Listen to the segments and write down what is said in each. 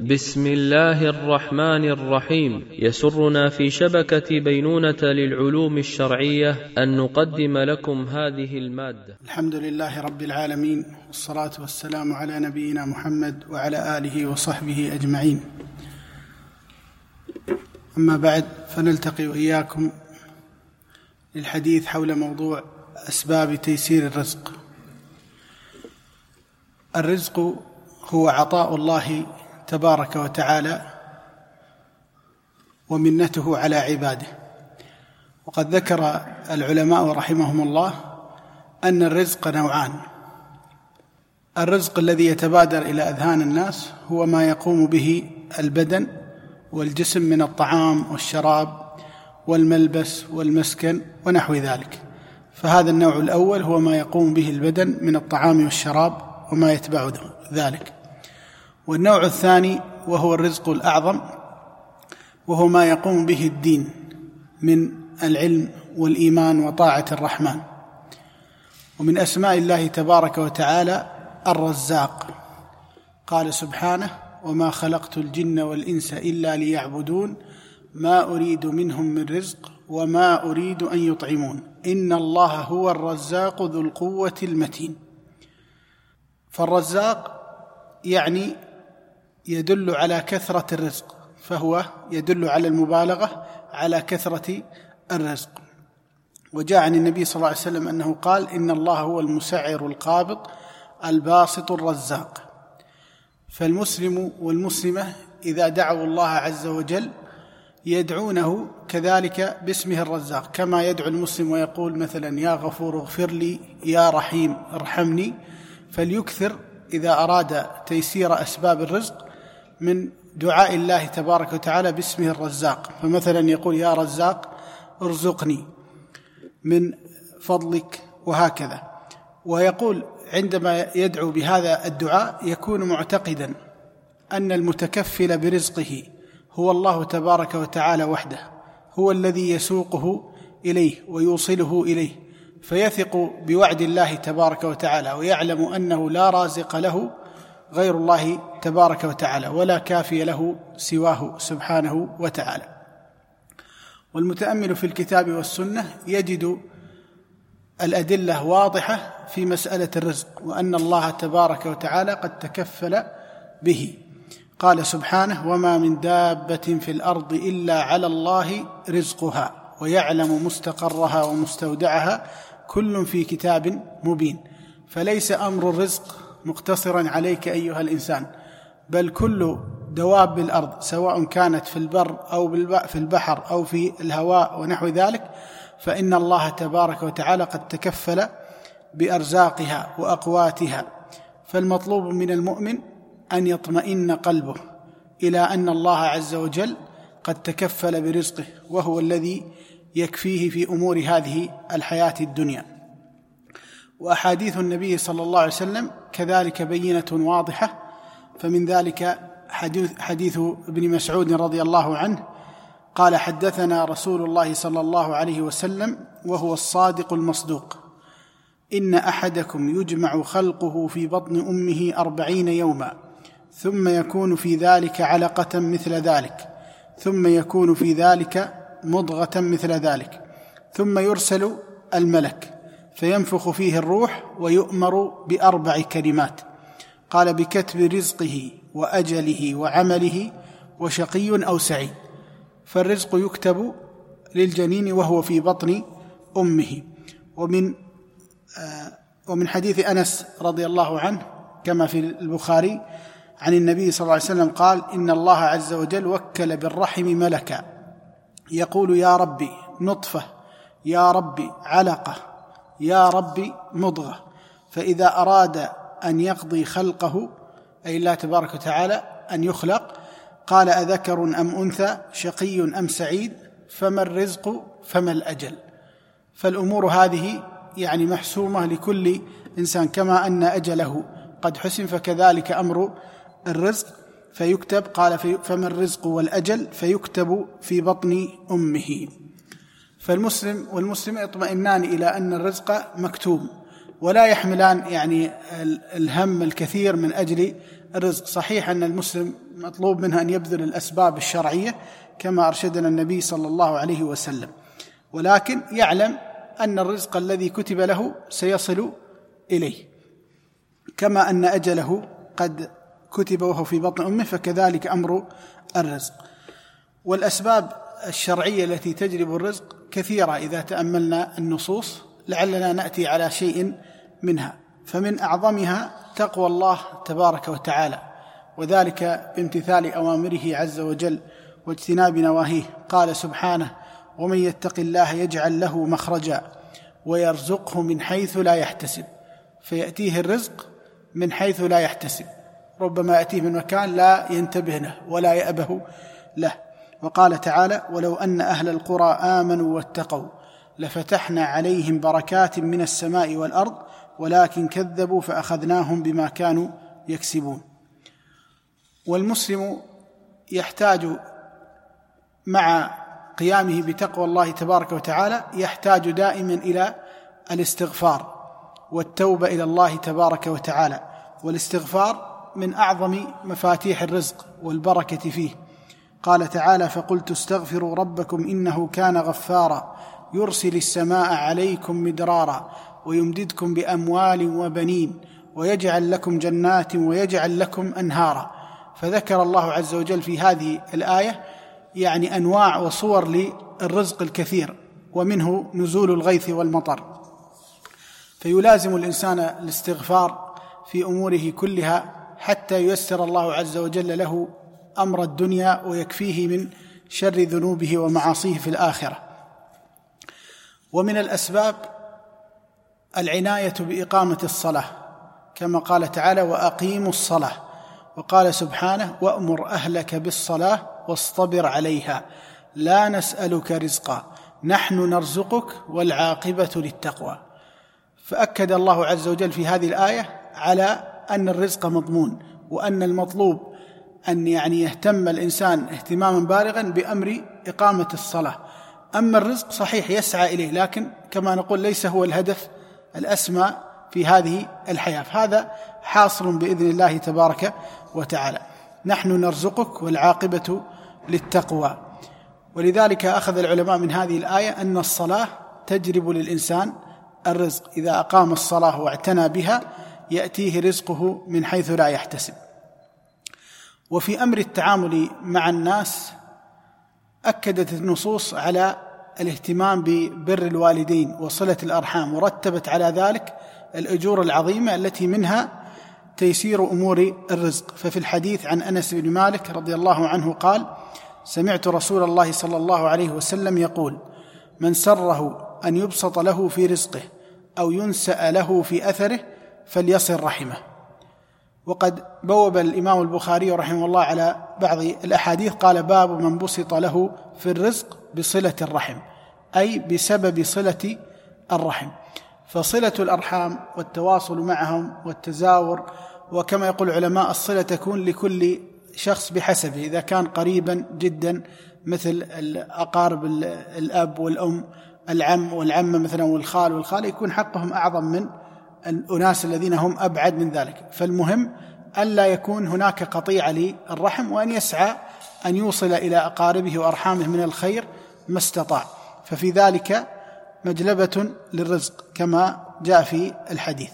بسم الله الرحمن الرحيم. يسرنا في شبكة بينونة للعلوم الشرعية أن نقدم لكم هذه المادة. الحمد لله رب العالمين، والصلاة والسلام على نبينا محمد وعلى آله وصحبه أجمعين. أما بعد، فنلتقي وإياكم للحديث حول موضوع أسباب تيسير الرزق. الرزق هو عطاء الله تبارك وتعالى ومنته على عباده. وقد ذكر العلماء رحمهم الله أن الرزق نوعان. الرزق الذي يتبادر إلى أذهان الناس هو ما يقوم به البدن والجسم من الطعام والشراب والملبس والمسكن ونحو ذلك، فهذا النوع الأول هو ما يقوم به البدن من الطعام والشراب وما يتبع ذلك. والنوع الثاني وهو الرزق الأعظم، وهو ما يقوم به الدين من العلم والإيمان وطاعة الرحمن. ومن أسماء الله تبارك وتعالى الرزاق، قال سبحانه: وما خلقت الجن والإنس إلا ليعبدون ما أريد منهم من رزق وما أريد أن يطعمون إن الله هو الرزاق ذو القوة المتين. فالرزاق يعني يدل على كثرة الرزق، فهو يدل على المبالغة على كثرة الرزق. وجاء عن النبي صلى الله عليه وسلم أنه قال: إن الله هو المسعر القابض الباسط الرزاق. فالمسلم والمسلمة إذا دعوا الله عز وجل يدعونه كذلك باسمه الرزاق، كما يدعو المسلم ويقول مثلا: يا غفور اغفر لي، يا رحيم ارحمني. فليكثر إذا أراد تيسير أسباب الرزق من دعاء الله تبارك وتعالى باسمه الرزاق، فمثلا يقول: يا رزاق ارزقني من فضلك، وهكذا. ويقول عندما يدعو بهذا الدعاء يكون معتقدا أن المتكفل برزقه هو الله تبارك وتعالى وحده، هو الذي يسوقه إليه ويوصله إليه، فيثق بوعد الله تبارك وتعالى، ويعلم أنه لا رازق له غير الله تبارك وتعالى، ولا كافي له سواه سبحانه وتعالى. والمتأمل في الكتاب والسنة يجد الأدلة واضحة في مسألة الرزق، وأن الله تبارك وتعالى قد تكفل به. قال سبحانه: وما من دابة في الأرض إلا على الله رزقها ويعلم مستقرها ومستودعها كل في كتاب مبين. فليس أمر الرزق مقتصرا عليك أيها الإنسان، بل كل دواب الأرض سواء كانت في البر أو في البحر أو في الهواء ونحو ذلك، فإن الله تبارك وتعالى قد تكفل بأرزاقها وأقواتها. فالمطلوب من المؤمن أن يطمئن قلبه إلى أن الله عز وجل قد تكفل برزقه، وهو الذي يكفيه في أمور هذه الحياة الدنيا. وأحاديث النبي صلى الله عليه وسلم كذلك بينة واضحة، فمن ذلك حديث ابن مسعود رضي الله عنه قال: حدثنا رسول الله صلى الله عليه وسلم وهو الصادق المصدوق: إن أحدكم يجمع خلقه في بطن أمه 40 يوما ثم يكون في ذلك علقة مثل ذلك ثم يكون في ذلك مضغة مثل ذلك ثم يرسل الملك فينفخ فيه الروح ويؤمر ب4 كلمات، قال: بكتب رزقه وأجله وعمله وشقي أو سعيد. فالرزق يكتب للجنين وهو في بطن أمه. ومن حديث أنس رضي الله عنه كما في البخاري عن النبي صلى الله عليه وسلم قال: إن الله عز وجل وكل بالرحم ملكا يقول: يا ربي نطفة، يا ربي علقة، يا ربي مضغة. فإذا أراد أن يقضي خلقه، أي الله تبارك وتعالى أن يخلق، قال: أذكر أم أنثى، شقي أم سعيد، فما الرزق فما الأجل. فالأمور هذه يعني محسومة لكل إنسان، كما أن أجله قد حسم فكذلك أمر الرزق فيكتب. قال: فما الرزق والأجل، فيكتب في بطن أمه. فالمسلم والمسلم يطمئنان إلى أن الرزق مكتوب، ولا يحملان يعني الهم الكثير من أجل الرزق. صحيح أن المسلم مطلوب منه أن يبذل الأسباب الشرعية كما أرشدنا النبي صلى الله عليه وسلم، ولكن يعلم أن الرزق الذي كتب له سيصل إليه، كما أن أجله قد كتب وهو في بطن أمه، فكذلك أمر الرزق. والأسباب الشرعية التي تجلب الرزق كثيرة إذا تأملنا النصوص، لعلنا نأتي على شيء منها. فمن أعظمها تقوى الله تبارك وتعالى، وذلك بامتثال أوامره عز وجل واجتناب نواهيه. قال سبحانه: ومن يتق الله يجعل له مخرجا ويرزقه من حيث لا يحتسب. فيأتيه الرزق من حيث لا يحتسب، ربما يأتيه من مكان لا ينتبه له ولا يأبه له. وقال تعالى: ولو أن أهل القرى آمنوا واتقوا لفتحنا عليهم بركات من السماء والأرض ولكن كذبوا فأخذناهم بما كانوا يكسبون. والمسلم يحتاج مع قيامه بتقوى الله تبارك وتعالى يحتاج دائما إلى الاستغفار والتوبة إلى الله تبارك وتعالى. والاستغفار من أعظم مفاتيح الرزق والبركة فيه. قال تعالى: فقلت استغفروا ربكم إنه كان غفارا يرسل السماء عليكم مدرارا ويمددكم بأموال وبنين ويجعل لكم جنات ويجعل لكم أنهارا. فذكر الله عز وجل في هذه الآية يعني أنواع وصور للرزق الكثير، ومنه نزول الغيث والمطر. فيلازم الإنسان الاستغفار في أموره كلها حتى ييسر الله عز وجل له أمر الدنيا ويكفيه من شر ذنوبه ومعاصيه في الآخرة. ومن الأسباب العناية بإقامة الصلاة، كما قال تعالى: وأقيموا الصلاة. وقال سبحانه: وأمر أهلك بالصلاة واصطبر عليها لا نسألك رزقا نحن نرزقك والعاقبة للتقوى. فأكد الله عز وجل في هذه الآية على أن الرزق مضمون، وأن المطلوب أن يهتم الإنسان اهتماما بالغا بأمر إقامة الصلاة. أما الرزق صحيح يسعى إليه، لكن كما نقول ليس هو الهدف الأسمى في هذه الحياة. هذا حاصل بإذن الله تبارك وتعالى. نحن نرزقك والعاقبة للتقوى. ولذلك أخذ العلماء من هذه الآية أن الصلاة تجلب للإنسان الرزق، إذا أقام الصلاة واعتنى بها يأتيه رزقه من حيث لا يحتسب. وفي أمر التعامل مع الناس أكدت النصوص على الاهتمام ببر الوالدين وصلة الأرحام، ورتبت على ذلك الأجور العظيمة التي منها تيسير أمور الرزق. ففي الحديث عن أنس بن مالك رضي الله عنه قال: سمعت رسول الله صلى الله عليه وسلم يقول: من سره أن يبسط له في رزقه أو ينسأ له في أثره فليصل رحمه. وقد بوب الإمام البخاري رحمه الله على بعض الأحاديث، قال: باب من بسط له في الرزق بصلة الرحم، أي بسبب صلة الرحم. فصلة الأرحام والتواصل معهم والتزاور، وكما يقول العلماء الصلة تكون لكل شخص بحسبه. إذا كان قريبا جدا مثل الأقارب الأب والأم، العم والعمة مثلا والخال والخالة، يكون حقهم أعظم من الأناس الذين هم أبعد من ذلك. فالمهم ألا يكون هناك قطيعة للرحم، وأن يسعى أن يوصل إلى أقاربه وأرحامه من الخير ما استطاع. ففي ذلك مجلبة للرزق كما جاء في الحديث.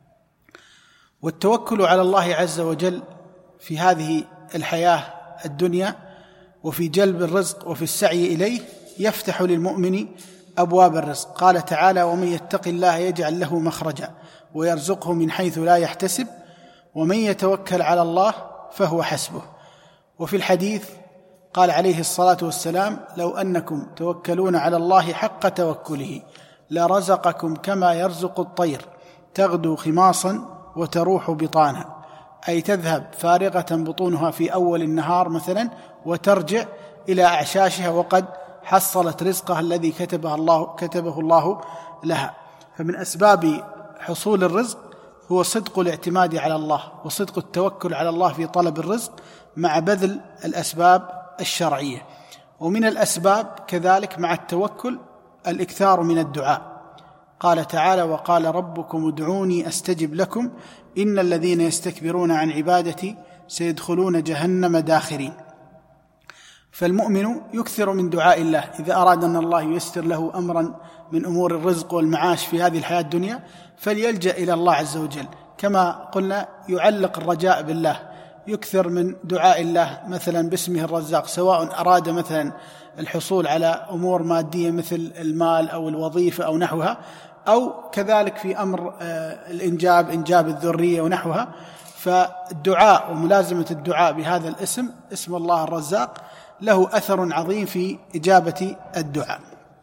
والتوكل على الله عز وجل في هذه الحياة الدنيا وفي جلب الرزق وفي السعي إليه يفتح للمؤمن أبواب الرزق. قال تعالى: ومن يتق الله يجعل له مخرجا ويرزقه من حيث لا يحتسب ومن يتوكل على الله فهو حسبه. وفي الحديث قال عليه الصلاة والسلام: لو أنكم توكلون على الله حق توكله لرزقكم كما يرزق الطير تغدو خماصا وتروح بطانا، أي تذهب فارغة بطونها في أول النهار مثلا وترجع إلى أعشاشها وقد حصلت رزقها الذي كتبه الله لها. فمن أسباب حصول الرزق هو صدق الاعتماد على الله وصدق التوكل على الله في طلب الرزق مع بذل الأسباب الشرعية. ومن الأسباب كذلك مع التوكل الإكثار من الدعاء. قال تعالى: وقال ربكم ادعوني أستجب لكم إن الذين يستكبرون عن عبادتي سيدخلون جهنم داخرين. فالمؤمن يكثر من دعاء الله إذا أراد أن الله ييسر له أمرا من أمور الرزق والمعاش في هذه الحياة الدنيا، فليلجأ إلى الله عز وجل. كما قلنا يعلق الرجاء بالله، يكثر من دعاء الله مثلا باسمه الرزاق، سواء أراد مثلا الحصول على أمور مادية مثل المال أو الوظيفة أو نحوها، أو كذلك في أمر إنجاب الذرية ونحوها. فالدعاء وملازمة الدعاء بهذا الاسم، اسم الله الرزاق، له أثر عظيم في إجابة الدعاء.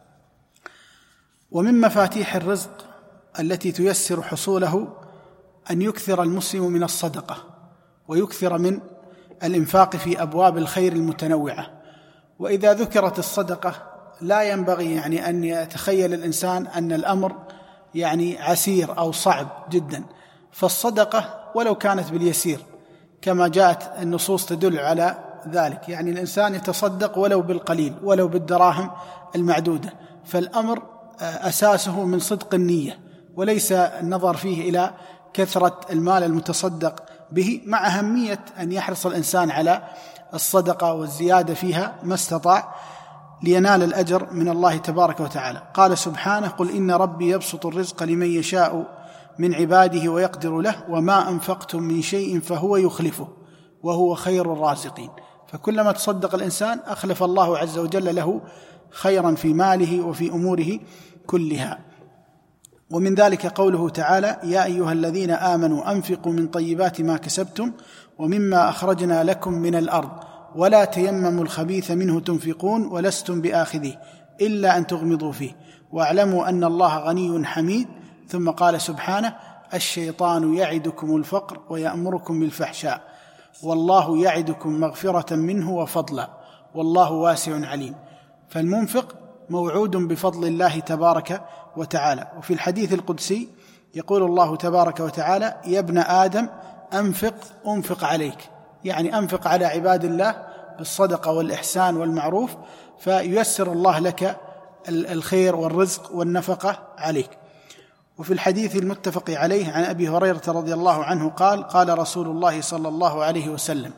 ومن مفاتيح الرزق التي تيسر حصوله أن يكثر المسلم من الصدقة، ويكثر من الإنفاق في أبواب الخير المتنوعة. وإذا ذكرت الصدقة لا ينبغي أن يتخيل الإنسان أن الأمر عسير أو صعب جدا، فالصدقة ولو كانت باليسير كما جاءت النصوص تدل على ذلك، الإنسان يتصدق ولو بالقليل، ولو بالدراهم المعدودة، فالأمر أساسه من صدق النية، وليس النظر فيه إلى كثرة المال المتصدق به، مع أهمية أن يحرص الإنسان على الصدقة والزيادة فيها ما استطاع لينال الأجر من الله تبارك وتعالى. قال سبحانه: قل إن ربي يبسط الرزق لمن يشاء من عباده ويقدر له وما أنفقتم من شيء فهو يخلفه وهو خير الرازقين. فكلما تصدق الإنسان أخلف الله عز وجل له خيرا في ماله وفي أموره كلها. ومن ذلك قوله تعالى: يا أيها الذين آمنوا أنفقوا من طيبات ما كسبتم ومما أخرجنا لكم من الأرض ولا تيمموا الخبيث منه تنفقون ولستم بآخذيه إلا أن تغمضوا فيه واعلموا أن الله غني حميد. ثم قال سبحانه: الشيطان يعدكم الفقر ويأمركم بالفحشاء والله يعدكم مغفرة منه وفضلا والله واسع عليم. فالمنفق موعود بفضل الله تبارك وتعالى. وفي الحديث القدسي يقول الله تبارك وتعالى: يا ابن آدم أنفق عليك، أنفق على عباد الله بالصدقة والإحسان والمعروف، فييسر الله لك الخير والرزق والنفقة عليك. وفي الحديث المتفق عليه عن أبي هريرة رضي الله عنه قال: قال رسول الله صلى الله عليه وسلم: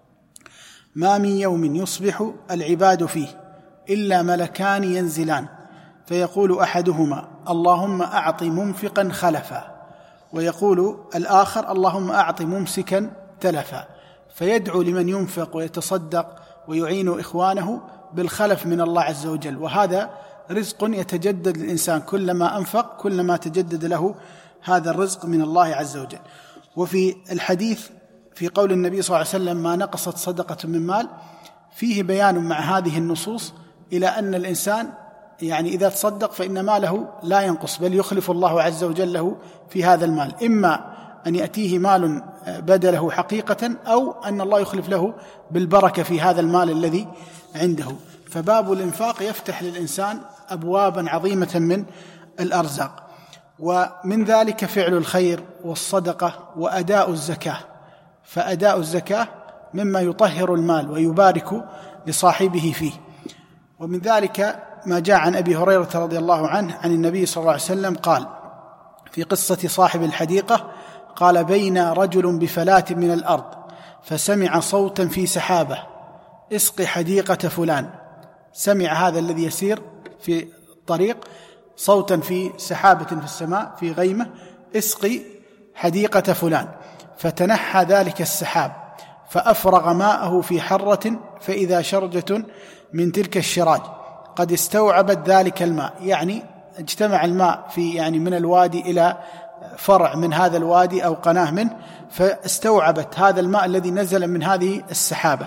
ما من يوم يصبح العباد فيه إلا ملكان ينزلان فيقول أحدهما: اللهم أعط منفقا خلفا، ويقول الآخر: اللهم أعط ممسكا تلفا، فيدعو لمن ينفق ويتصدق ويعين إخوانه بالخلف من الله عز وجل. وهذا رزق يتجدد للإنسان، كلما أنفق كلما تجدد له هذا الرزق من الله عز وجل. وفي الحديث في قول النبي صلى الله عليه وسلم: ما نقصت صدقة من مال، فيه بيان مع هذه النصوص إلى أن الإنسان إذا تصدق فإن ماله لا ينقص، بل يخلف الله عز وجل له في هذا المال، إما أن يأتيه مال بدله حقيقة، أو أن الله يخلف له بالبركة في هذا المال الذي عنده. فباب الإنفاق يفتح للإنسان أبوابا عظيمة من الأرزاق. ومن ذلك فعل الخير والصدقة وأداء الزكاة، فأداء الزكاة مما يطهر المال ويبارك لصاحبه فيه. ومن ذلك ما جاء عن أبي هريرة رضي الله عنه عن النبي صلى الله عليه وسلم قال في قصة صاحب الحديقة: قال: بين رجل بفلاة من الأرض فسمع صوتا في سحابة: اسق حديقة فلان. سمع هذا الذي يسير في الطريق صوتا في سحابة في السماء في غيمة: اسقي حديقة فلان. فتنحى ذلك السحاب فأفرغ ماءه في حرة فإذا شرجة من تلك الشراج قد استوعبت ذلك الماء، اجتمع الماء في من الوادي إلى فرع من هذا الوادي أو قناة منه، فاستوعبت هذا الماء الذي نزل من هذه السحابة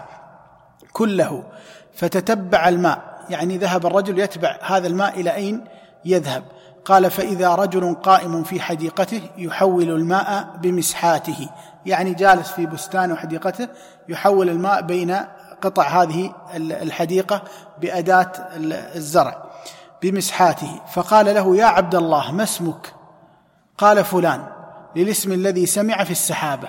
كله. فتتبع الماء، ذهب الرجل يتبع هذا الماء إلى أين يذهب. قال: فإذا رجل قائم في حديقته يحول الماء بمسحاته، جالس في بستان وحديقته يحول الماء بين قطع هذه الحديقة بأداة الزرع بمسحاته. فقال له: يا عبد الله ما اسمك؟ قال: فلان، للاسم الذي سمع في السحابة،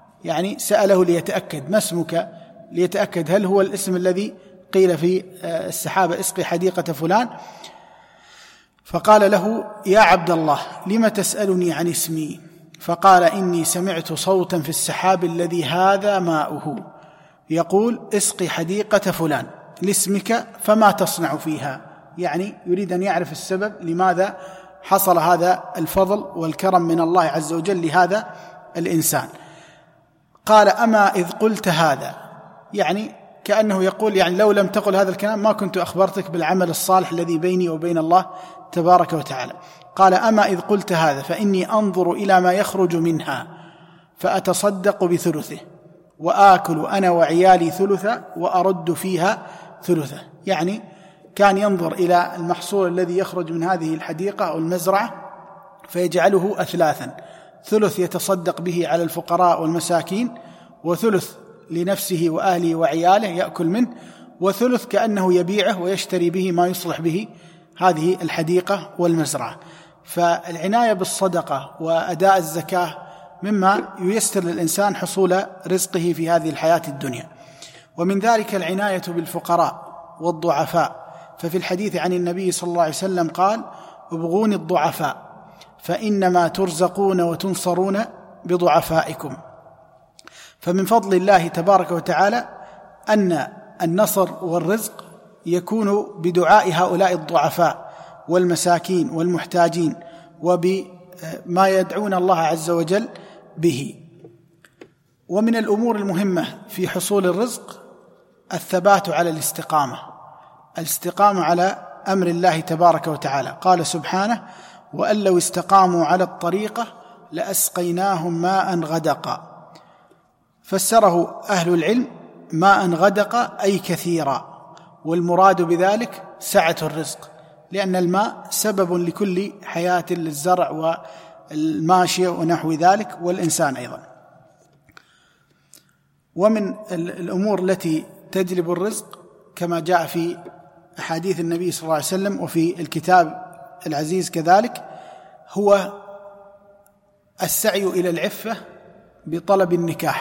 سأله ليتأكد ما اسمك، ليتأكد هل هو الاسم الذي قيل في السحابة: اسقي حديقة فلان. فقال له: يا عبد الله لم تسألني عن اسمي؟ فقال: إني سمعت صوتا في السحاب الذي هذا ماؤه يقول: اسقي حديقة فلان لاسمك فما تصنع فيها. يعني يريد أن يعرف السبب لماذا حصل هذا الفضل والكرم من الله عز وجل لهذا الإنسان. قال: أما إذ قلت هذا، يعني كأنه يقول يعني لو لم تقل هذا الكلام ما كنت أخبرتك بالعمل الصالح الذي بيني وبين الله تبارك وتعالى. قال: أما إذ قلت هذا فإني أنظر إلى ما يخرج منها فأتصدق بثلثه وآكل أنا وعيالي ثلثا وأرد فيها ثلثه. يعني كان ينظر إلى المحصول الذي يخرج من هذه الحديقة أو المزرعة فيجعله أثلاثا: ثلث يتصدق به على الفقراء والمساكين، وثلث لنفسه وأهله وعياله يأكل منه، وثلث كأنه يبيعه ويشتري به ما يصلح به هذه الحديقة والمزرعة. فالعناية بالصدقة وأداء الزكاة مما ييسر للإنسان حصول رزقه في هذه الحياة الدنيا. ومن ذلك العناية بالفقراء والضعفاء، ففي الحديث عن النبي صلى الله عليه وسلم قال: ابغوني الضعفاء فإنما ترزقون وتنصرون بضعفائكم. فمن فضل الله تبارك وتعالى أن النصر والرزق يكون بدعاء هؤلاء الضعفاء والمساكين والمحتاجين وبما يدعون الله عز وجل به. ومن الأمور المهمة في حصول الرزق الثبات على الاستقامة على أمر الله تبارك وتعالى. قال سبحانه: وأن لو استقاموا على الطريقة لأسقيناهم ماء غدقا. فسره أهل العلم ماء غدقا أي كثيرا، والمراد بذلك سعة الرزق، لأن الماء سبب لكل حياة للزرع والماشية ونحو ذلك والإنسان أيضا. ومن الأمور التي تجلب الرزق كما جاء في أحاديث النبي صلى الله عليه وسلم وفي الكتاب العزيز كذلك هو السعي إلى العفة بطلب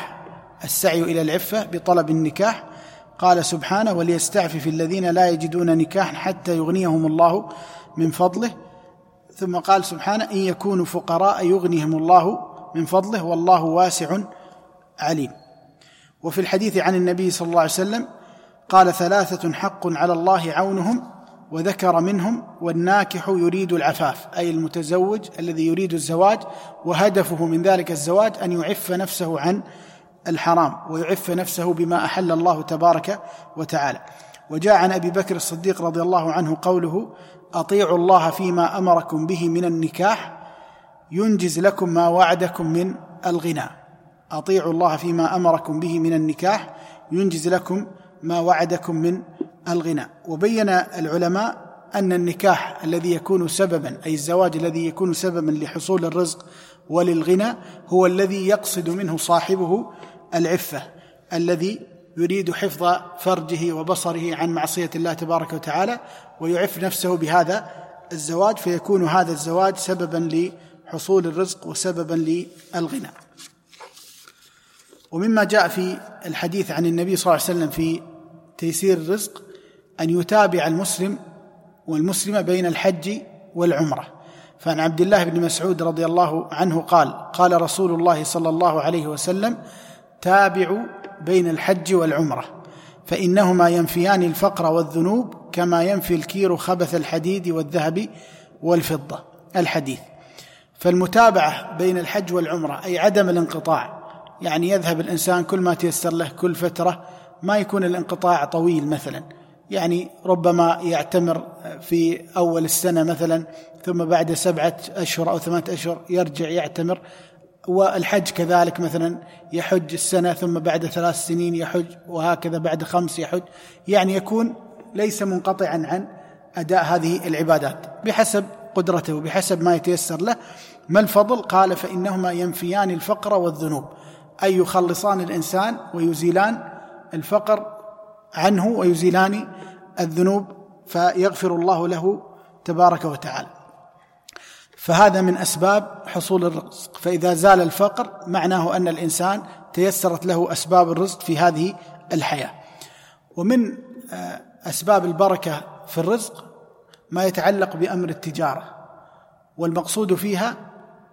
النكاح. قال سبحانه: وليستعفف الذين لا يجدون نكاحا حتى يغنيهم الله من فضله. ثم قال سبحانه: إن يكونوا فقراء يغنيهم الله من فضله والله واسع عليم. وفي الحديث عن النبي صلى الله عليه وسلم قال: 3 حق على الله عونهم، وذكر منهم: والناكح يريد العفاف، أي المتزوج الذي يريد الزواج وهدفه من ذلك الزواج أن يعف نفسه عن الحرام ويعف نفسه بما أحل الله تبارك وتعالى. وجاء عن أبي بكر الصديق رضي الله عنه قوله: أطيعوا الله فيما أمركم به من النكاح ينجز لكم ما وعدكم من الغنى. أطيعوا الله فيما أمركم به من النكاح ينجز لكم ما وعدكم من الغنى. وبين العلماء أن النكاح الذي يكون سببا، أي الزواج الذي يكون سببا لحصول الرزق وللغنى، هو الذي يقصد منه صاحبه العفة، الذي يريد حفظ فرجه وبصره عن معصية الله تبارك وتعالى ويعف نفسه بهذا الزواج، فيكون هذا الزواج سببا لحصول الرزق وسببا للغنى. ومما جاء في الحديث عن النبي صلى الله عليه وسلم في تيسير الرزق أن يتابع المسلم والمسلمة بين الحج والعمرة. فعن عبد الله بن مسعود رضي الله عنه قال رسول الله صلى الله عليه وسلم: تابعوا بين الحج والعمرة فإنهما ينفيان الفقر والذنوب كما ينفي الكير خبث الحديد والذهب والفضة. الحديث. فالمتابعة بين الحج والعمرة أي عدم الانقطاع، يعني يذهب الإنسان كل ما تيسر له كل فترة، ما يكون الانقطاع طويل مثلا، يعني ربما يعتمر في أول السنة مثلا ثم بعد 7 أشهر أو 8 أشهر يرجع يعتمر. والحج كذلك مثلا يحج السنة ثم بعد 3 سنين يحج، وهكذا بعد 5 يحج، يعني يكون ليس منقطعا عن أداء هذه العبادات بحسب قدرته وبحسب ما يتيسر له. ما الفضل؟ قال: فإنهما ينفيان الفقر والذنوب، أي يخلصان الإنسان ويزيلان الفقر عنه ويزيلان الذنوب، فيغفر الله له تبارك وتعالى. فهذا من أسباب حصول الرزق. فإذا زال الفقر معناه أن الإنسان تيسرت له أسباب الرزق في هذه الحياة. ومن أسباب البركة في الرزق ما يتعلق بأمر التجارة، والمقصود فيها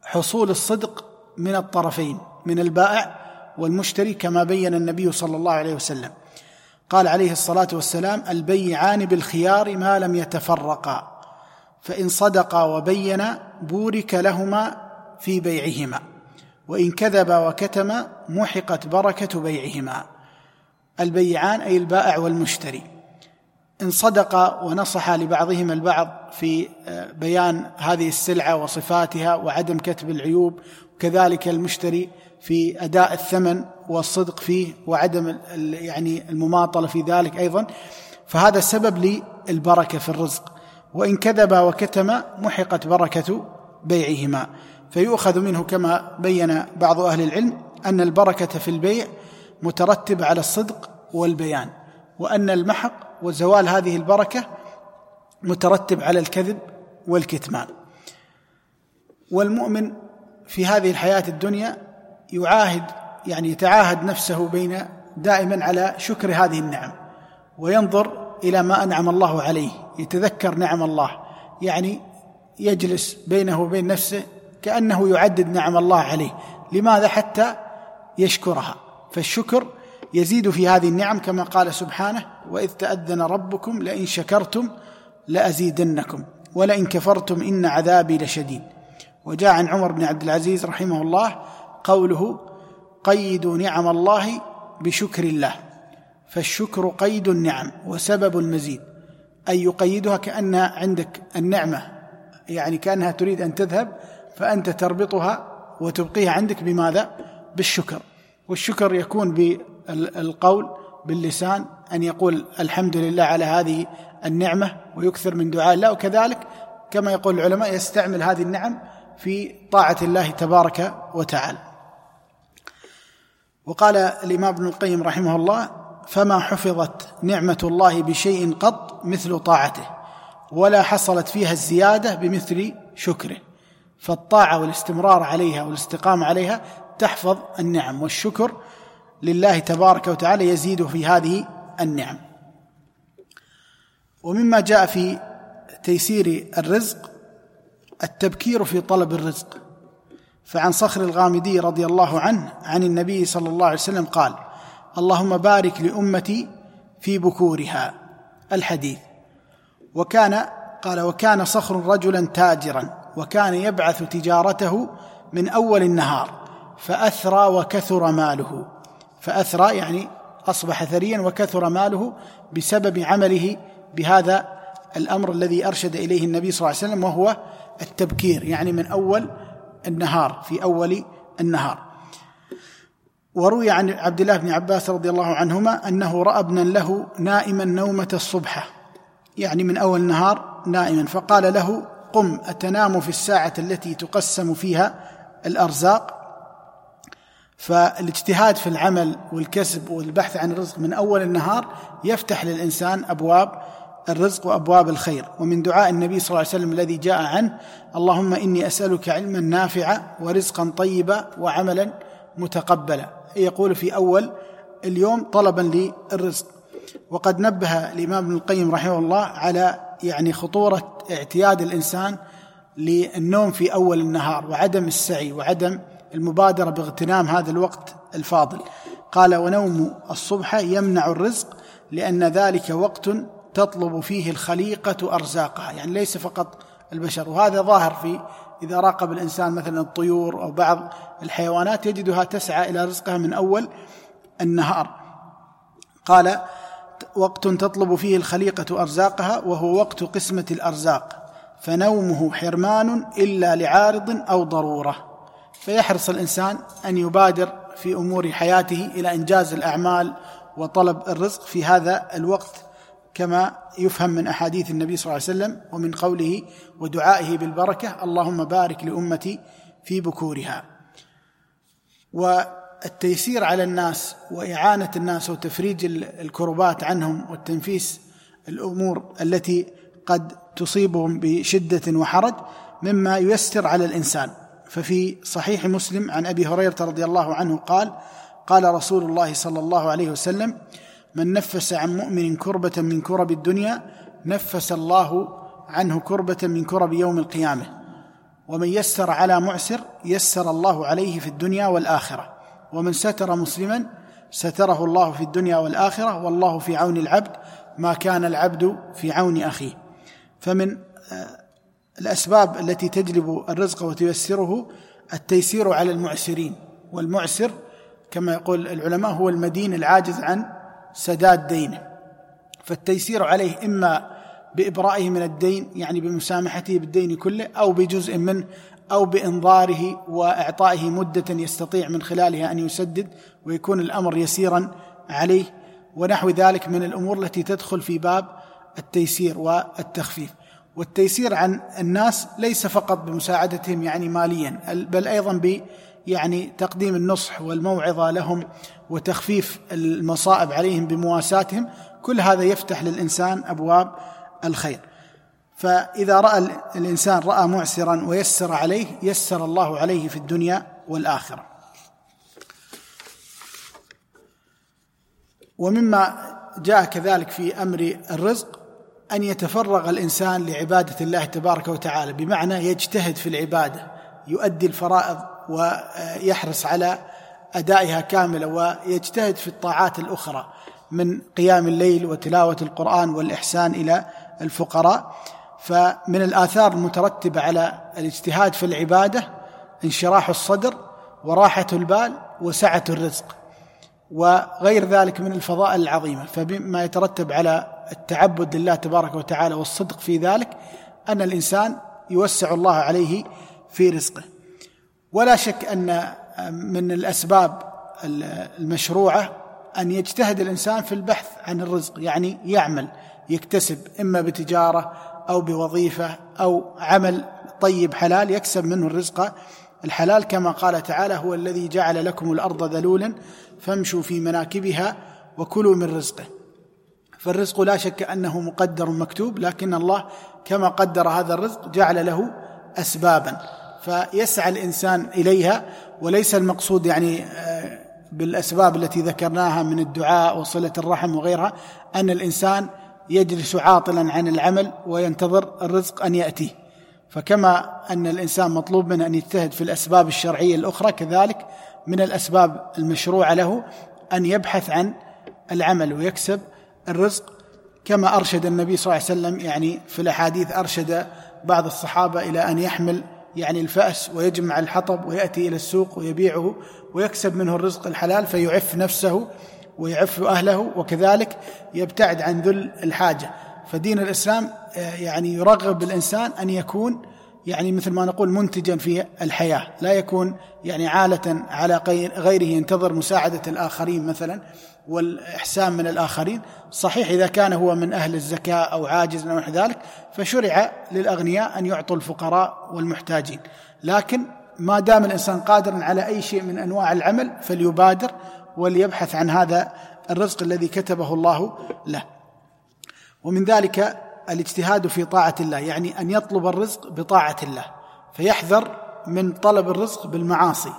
حصول الصدق من الطرفين، من البائع والمشتري، كما بين النبي صلى الله عليه وسلم. قال عليه الصلاة والسلام: البيعان بالخيار ما لم يتفرقا، فإن صدقا وبينا بورك لهما في بيعهما، وإن كذبا وكتما محقت بركة بيعهما. البيعان أي البائع والمشتري، إن صدقا ونصحا لبعضهما البعض في بيان هذه السلعة وصفاتها وعدم كتب العيوب، وكذلك المشتري في أداء الثمن والصدق فيه وعدم المماطلة في ذلك أيضا، فهذا السبب للبركة في الرزق. وإن كذبا وكتما محقت بركة بيعهما. فيؤخذ منه كما بين بعض أهل العلم أن البركة في البيع مترتب على الصدق والبيان، وأن المحق وزوال هذه البركة مترتب على الكذب والكتمان. والمؤمن في هذه الحياة الدنيا يتعاهد نفسه دائما على شكر هذه النعم، وينظر إلى ما أنعم الله عليه، يتذكر نعم الله، يجلس بينه وبين نفسه كأنه يعدد نعم الله عليه. لماذا؟ حتى يشكرها. فالشكر يزيد في هذه النعم، كما قال سبحانه: وإذ تأذن ربكم لئن شكرتم لأزيدنكم ولئن كفرتم إن عذابي لشديد. وجاء عن عمر بن عبد العزيز رحمه الله قوله: قيدوا نعم الله بشكر الله، فالشكر قيد النعم وسبب المزيد، أي يقيدها كأن عندك النعمة كأنها تريد أن تذهب، فأنت تربطها وتبقيها عندك بماذا؟ بالشكر. والشكر يكون بالقول باللسان، أن يقول الحمد لله على هذه النعمة ويكثر من دعاء الله، وكذلك كما يقول العلماء يستعمل هذه النعم في طاعة الله تبارك وتعالى. وقال الإمام ابن القيم رحمه الله: فما حفظت نعمة الله بشيء قط مثل طاعته، ولا حصلت فيها الزيادة بمثل شكره. فالطاعة والاستمرار عليها والاستقامة عليها تحفظ النعم، والشكر لله تبارك وتعالى يزيد في هذه النعم. ومما جاء في تيسير الرزق التبكير في طلب الرزق. فعن صخر الغامدي رضي الله عنه عن النبي صلى الله عليه وسلم قال: اللهم بارك لأمتي في بكورها. الحديث. وكان صخر رجلا تاجرا، وكان يبعث تجارته من أول النهار، فأثرى وكثر ماله. فأثرى أصبح ثريا، وكثر ماله بسبب عمله بهذا الأمر الذي أرشد إليه النبي صلى الله عليه وسلم، وهو التبكير، من أول النهار، في أول النهار. وروي عن عبد الله بن عباس رضي الله عنهما أنه رأى ابنا له نائما نومة الصبحة، من أول النهار نائما، فقال له: قم أتنام في الساعة التي تقسم فيها الأرزاق؟ فالاجتهاد في العمل والكسب والبحث عن الرزق من أول النهار يفتح للإنسان أبواب الرزق وأبواب الخير. ومن دعاء النبي صلى الله عليه وسلم الذي جاء عنه: اللهم إني أسألك علما نافعا ورزقا طيبا وعملا متقبلا. يقول في أول اليوم طلبا للرزق. وقد نبه الإمام ابن القيم رحمه الله على خطورة اعتياد الإنسان للنوم في أول النهار، وعدم السعي وعدم المبادرة باغتنام هذا الوقت الفاضل. قال: ونوم الصبح يمنع الرزق، لأن ذلك وقت تطلب فيه الخليقة أرزاقها، ليس فقط البشر. وهذا ظاهر إذا راقب الإنسان مثلا الطيور أو بعض الحيوانات يجدها تسعى إلى رزقها من أول النهار. قال: وقت تطلب فيه الخليقة أرزاقها، وهو وقت قسمة الأرزاق، فنومه حرمان إلا لعارض أو ضرورة. فيحرص الإنسان أن يبادر في أمور حياته إلى إنجاز الأعمال وطلب الرزق في هذا الوقت، كما يفهم من أحاديث النبي صلى الله عليه وسلم ومن قوله ودعائه بالبركة: اللهم بارك لأمتي في بكورها. والتيسير على الناس وإعانة الناس وتفريج الكربات عنهم والتنفيس الأمور التي قد تصيبهم بشدة وحرج مما ييسر على الإنسان. ففي صحيح مسلم عن أبي هريرة رضي الله عنه قال: قال رسول الله صلى الله عليه وسلم: من نفس عن مؤمن كربة من كرب الدنيا نفس الله عنه كربة من كرب يوم القيامة. ومن يسر على معسر يسر الله عليه في الدنيا والآخرة، ومن ستر مسلما ستره الله في الدنيا والآخرة، والله في عون العبد ما كان العبد في عون أخيه. فمن الأسباب التي تجلب الرزق وتيسره التيسير على المعسرين، والمعسر كما يقول العلماء هو المدين العاجز عن سداد دينه، فالتيسير عليه إما بإبرائه من الدين، يعني بمسامحته بالدين كله، أو بجزء منه، أو بإنظاره وإعطائه مدة يستطيع من خلالها أن يسدد ويكون الأمر يسيرا عليه، ونحو ذلك من الأمور التي تدخل في باب التيسير والتخفيف. والتيسير عن الناس ليس فقط بمساعدتهم يعني ماليا، بل أيضا يعني تقديم النصح والموعظة لهم وتخفيف المصائب عليهم بمواساتهم، كل هذا يفتح للإنسان أبواب الخير. فإذا رأى الإنسان رأى معسرا ويسر عليه يسر الله عليه في الدنيا والآخرة. ومما جاء كذلك في أمر الرزق أن يتفرغ الإنسان لعبادة الله تبارك وتعالى، بمعنى يجتهد في العبادة، يؤدي الفرائض ويحرص على أدائها كاملة، ويجتهد في الطاعات الأخرى من قيام الليل وتلاوة القرآن والإحسان إلى الفقراء. فمن الآثار المترتبة على الاجتهاد في العبادة انشراح الصدر وراحة البال وسعة الرزق وغير ذلك من الفضائل العظيمة. فبما يترتب على التعبد لله تبارك وتعالى والصدق في ذلك أن الإنسان يوسع الله عليه في رزقه. ولا شك أن من الأسباب المشروعة أن يجتهد الإنسان في البحث عن الرزق، يعني يعمل يكتسب إما بتجارة أو بوظيفة أو عمل طيب حلال يكسب منه الرزق الحلال، كما قال تعالى: هو الذي جعل لكم الأرض ذلولا فامشوا في مناكبها وكلوا من رزقه. فالرزق لا شك أنه مقدر مكتوب، لكن الله كما قدر هذا الرزق جعل له أسبابا فيسعى الإنسان إليها. وليس المقصود يعني بالأسباب التي ذكرناها من الدعاء وصلة الرحم وغيرها أن الإنسان يجلس عاطلا عن العمل وينتظر الرزق أن يأتيه. فكما أن الإنسان مطلوب منه أن يجتهد في الأسباب الشرعية الأخرى، كذلك من الأسباب المشروعة له أن يبحث عن العمل ويكسب الرزق، كما أرشد النبي صلى الله عليه وسلم. يعني في الأحاديث أرشد بعض الصحابة إلى أن يحمل يعني الفأس ويجمع الحطب ويأتي إلى السوق ويبيعه ويكسب منه الرزق الحلال فيعف نفسه ويعف أهله، وكذلك يبتعد عن ذل الحاجة. فدين الإسلام يعني يرغب الإنسان أن يكون يعني مثل ما نقول منتجا في الحياة، لا يكون يعني عالة على غيره ينتظر مساعدة الآخرين مثلا والإحسان من الآخرين. صحيح إذا كان هو من أهل الزكاة أو عاجز أو ذلك فشرع للأغنياء أن يعطوا الفقراء والمحتاجين، لكن ما دام الإنسان قادر على أي شيء من أنواع العمل فليبادر وليبحث عن هذا الرزق الذي كتبه الله له. ومن ذلك الاجتهاد في طاعة الله، يعني أن يطلب الرزق بطاعة الله، فيحذر من طلب الرزق بالمعاصي،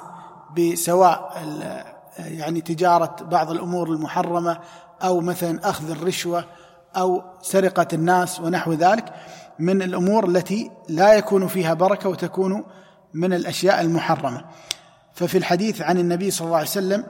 بسواء يعني تجارة بعض الأمور المحرمة أو مثلا أخذ الرشوة أو سرقة الناس ونحو ذلك من الأمور التي لا يكون فيها بركة وتكون من الأشياء المحرمة. ففي الحديث عن النبي صلى الله عليه وسلم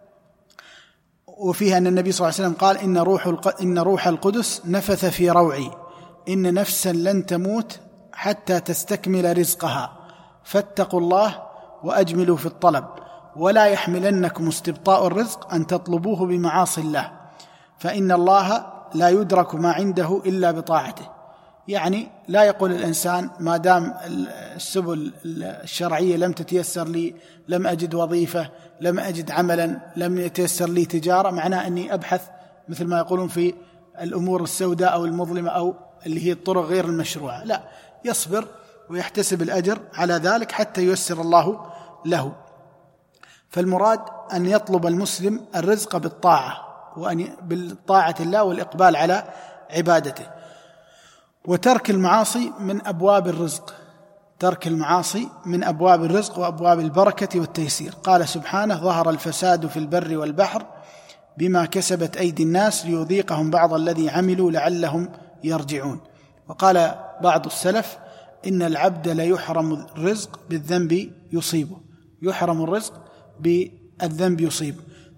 وفيها أن النبي صلى الله عليه وسلم قال: إن روح القدس نفث في روعي إن نفسا لن تموت حتى تستكمل رزقها فاتقوا الله وأجملوا في الطلب ولا يحملنكم استبطاء الرزق أن تطلبوه بمعاصي الله فإن الله لا يدرك ما عنده إلا بطاعته. يعني لا يقول الإنسان ما دام السبل الشرعية لم تتيسر لي، لم أجد وظيفة، لم أجد عملا، لم يتيسر لي تجارة، معناه أني أبحث مثل ما يقولون في الأمور السوداء أو المظلمة أو اللي هي الطرق غير المشروعة. لا، يصبر ويحتسب الأجر على ذلك حتى ييسر الله له. فالمراد أن يطلب المسلم الرزق بالطاعة بالطاعة الله والإقبال على عبادته. وترك المعاصي من أبواب الرزق، ترك المعاصي من أبواب الرزق وأبواب البركة والتيسير. قال سبحانه: ظهر الفساد في البر والبحر بما كسبت أيدي الناس ليذيقهم بعض الذي عملوا لعلهم يرجعون. وقال بعض السلف: إن العبد لا يحرم الرزق بالذنب يصيبه، يحرم الرزق بالذنب يصيبه.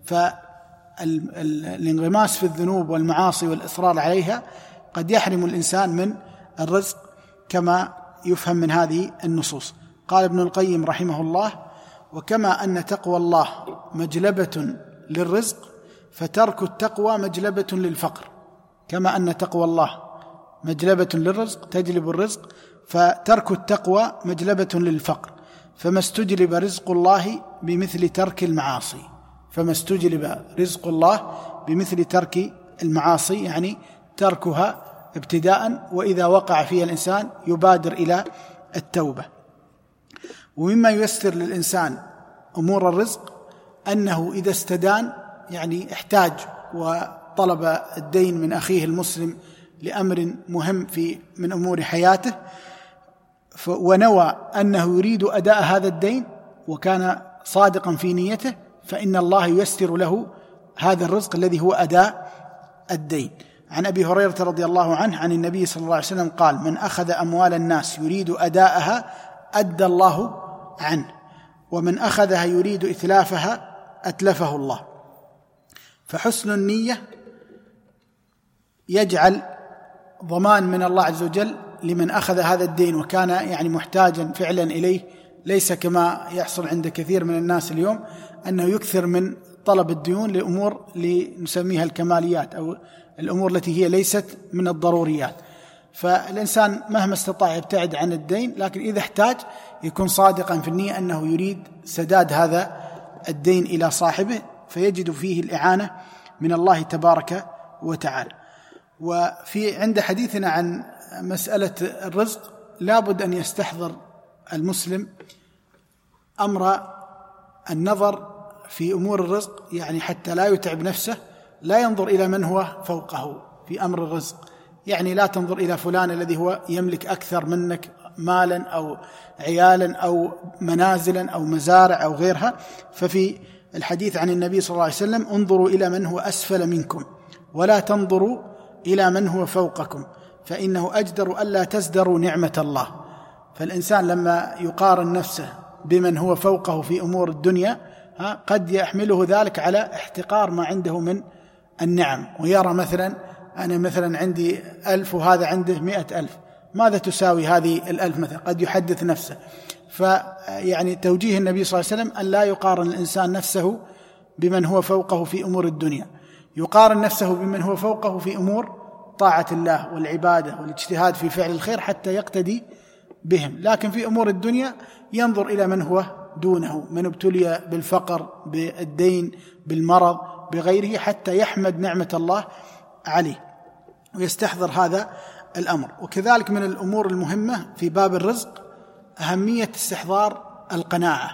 فالانغماس في الذنوب والمعاصي والإصرار عليها قد يحرم الإنسان من الرزق كما يفهم من هذه النصوص. قال ابن القيم رحمه الله: وكما أن تقوى الله مجلبة للرزق فترك التقوى مجلبة للفقر. كما أن تقوى الله مجلبة للرزق تجلب الرزق، فترك التقوى مجلبة للفقر. فما استجلب رزق الله بمثل ترك المعاصي، فما استجلب رزق الله بمثل ترك المعاصي، يعني تركها ابتداء، وإذا وقع فيها الإنسان يبادر إلى التوبة. ومما ييسر للإنسان أمور الرزق أنه إذا استدان، يعني احتاج وطلب الدين من أخيه المسلم لأمر مهم من أمور حياته، ونوى أنه يريد أداء هذا الدين وكان صادقا في نيته، فإن الله ييسر له هذا الرزق الذي هو أداء الدين. عن أبي هريرة رضي الله عنه عن النبي صلى الله عليه وسلم قال: من أخذ أموال الناس يريد أداءها أدى الله عنه، ومن أخذها يريد إتلافها أتلفه الله. فحسن النية يجعل ضمان من الله عز وجل لمن أخذ هذا الدين وكان يعني محتاجا فعلا إليه، ليس كما يحصل عند كثير من الناس اليوم أنه يكثر من طلب الديون لأمور نسميها الكماليات أو الأمور التي هي ليست من الضروريات. فالإنسان مهما استطاع يبتعد عن الدين، لكن إذا احتاج يكون صادقا في النية أنه يريد سداد هذا الدين إلى صاحبه، فيجد فيه الإعانة من الله تبارك وتعالى. وفي عند حديثنا عن مسألة الرزق لابد أن يستحضر المسلم أمر النظر في أمور الرزق، يعني حتى لا يتعب نفسه، لا ينظر إلى من هو فوقه في أمر الرزق، يعني لا تنظر إلى فلان الذي هو يملك أكثر منك مالا أو عيالا أو منازلا أو مزارع أو غيرها. ففي الحديث عن النبي صلى الله عليه وسلم: انظروا إلى من هو أسفل منكم ولا تنظروا إلى من هو فوقكم فإنه أجدر ألا تزدروا نعمة الله. فالإنسان لما يقارن نفسه بمن هو فوقه في أمور الدنيا قد يحمله ذلك على احتقار ما عنده من النعم، ويرى مثلا أنا مثلا عندي 1000 وهذا عنده 100,000، ماذا تساوي هذه 1000 مثلا؟ قد يحدث نفسه. فيعني توجيه النبي صلى الله عليه وسلم أن لا يقارن الإنسان نفسه بمن هو فوقه في أمور الدنيا، يقارن نفسه بمن هو فوقه في أمور طاعة الله والعبادة والاجتهاد في فعل الخير حتى يقتدي بهم. لكن في أمور الدنيا ينظر إلى من هو دونه، من ابتلي بالفقر، بالدين، بالمرض، بغيره، حتى يحمد نعمة الله عليه ويستحضر هذا الأمر. وكذلك من الأمور المهمة في باب الرزق أهمية استحضار القناعة،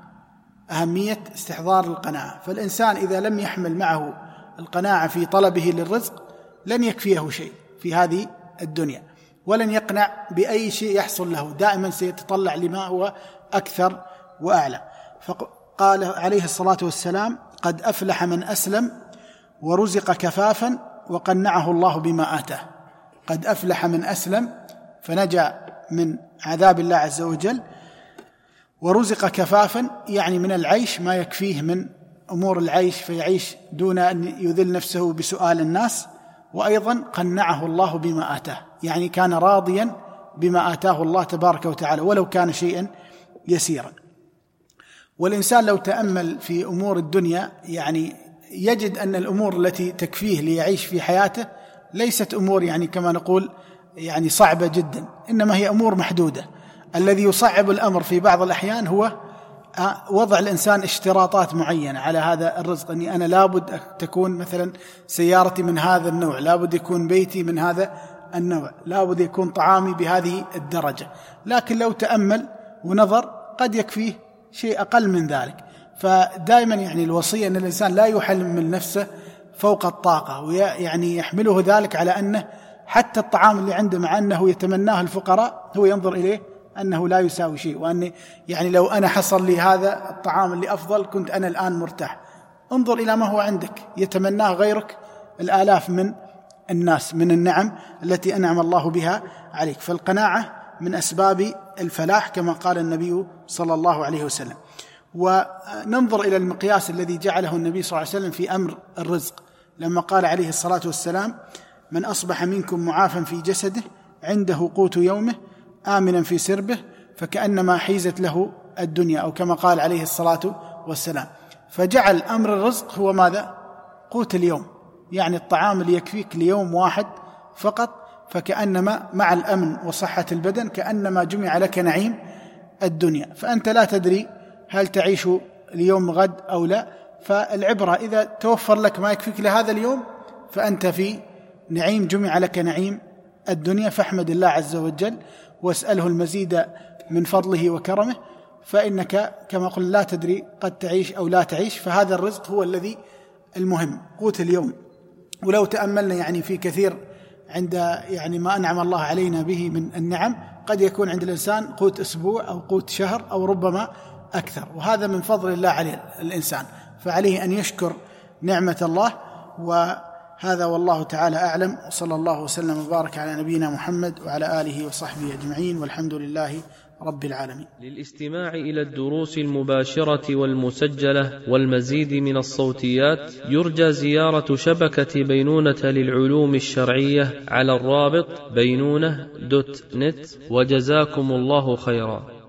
أهمية استحضار القناعة. فالإنسان إذا لم يحمل معه القناعة في طلبه للرزق لن يكفيه شيء في هذه الدنيا، ولن يقنع بأي شيء يحصل له، دائما سيتطلع لما هو أكثر وأعلى. فقال عليه الصلاة والسلام: قد أفلح من أسلم ورزق كفافا وقنعه الله بما آتاه. قد أفلح من أسلم فنجا من عذاب الله عز وجل، ورزق كفافا يعني من العيش ما يكفيه من أمور العيش فيعيش دون أن يذل نفسه بسؤال الناس، وأيضا قنعه الله بما آتاه، يعني كان راضيا بما آتاه الله تبارك وتعالى ولو كان شيئا يسيرا. والإنسان لو تأمل في أمور الدنيا يعني يجد أن الأمور التي تكفيه ليعيش في حياته ليست أمور يعني كما نقول يعني صعبة جدا، إنما هي أمور محدودة. الذي يصعب الأمر في بعض الأحيان هو وضع الإنسان اشتراطات معينة على هذا الرزق، أني أنا لابد تكون مثلا سيارتي من هذا النوع، لابد يكون بيتي من هذا النوع، لابد يكون طعامي بهذه الدرجة. لكن لو تأمل ونظر قد يكفيه شيء أقل من ذلك. فدائما يعني الوصية أن الإنسان لا يحمل نفسه فوق الطاقة، ويعني يحمله ذلك على أنه حتى الطعام اللي عنده مع أنه يتمناه الفقراء هو ينظر إليه أنه لا يساوي شيء، وأني يعني لو أنا حصل لي هذا الطعام اللي أفضل كنت أنا الآن مرتاح. انظر إلى ما هو عندك يتمناه غيرك الآلاف من الناس من النعم التي أنعم الله بها عليك. فالقناعة من أسباب الفلاح كما قال النبي صلى الله عليه وسلم. وننظر إلى المقياس الذي جعله النبي صلى الله عليه وسلم في أمر الرزق، لما قال عليه الصلاة والسلام: من أصبح منكم معافا في جسده عنده قوت يومه آمنا في سربه فكأنما حيزت له الدنيا، أو كما قال عليه الصلاة والسلام. فجعل أمر الرزق هو ماذا؟ قوت اليوم، يعني الطعام اللي يكفيك ليوم واحد فقط، فكأنما مع الأمن وصحة البدن كأنما جمع لك نعيم الدنيا. فأنت لا تدري هل تعيش اليوم غد أو لا، فالعبرة إذا توفر لك ما يكفيك لهذا اليوم فأنت في نعيم، جمع لك نعيم الدنيا، فاحمد الله عز وجل واسأله المزيد من فضله وكرمه، فإنك كما قلنا لا تدري قد تعيش أو لا تعيش. فهذا الرزق هو الذي المهم، قوت اليوم. ولو تأملنا يعني في كثير عند يعني ما أنعم الله علينا به من النعم، قد يكون عند الإنسان قوت أسبوع أو قوت شهر أو ربما أكثر، وهذا من فضل الله عليه الإنسان، فعليه أن يشكر نعمة الله. وهذا والله تعالى أعلم، وصلى الله وسلم وبارك على نبينا محمد وعلى آله وصحبه أجمعين، والحمد لله رب العالمين. للاستماع إلى الدروس المباشرة والمسجلة والمزيد من الصوتيات يرجى زيارة شبكة بينونة للعلوم الشرعية على الرابط بينونة.net، وجزاكم الله خيرا.